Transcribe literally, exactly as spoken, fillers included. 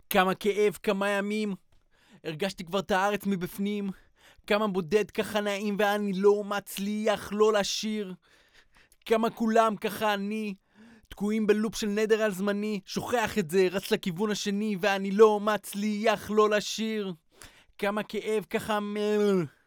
כמה כאב, כמה ימים, הרגשתי כבר את הארץ מבפנים. כמה בודד ככה נעים ואני לא מצליח לא לשיר. כמה כולם ככה אני תקועים בלופ של נדר על זמני, שוכח את זה, רץ לכיוון השני ואני לא מצליח לא לשיר. כמה כאב ככה מ...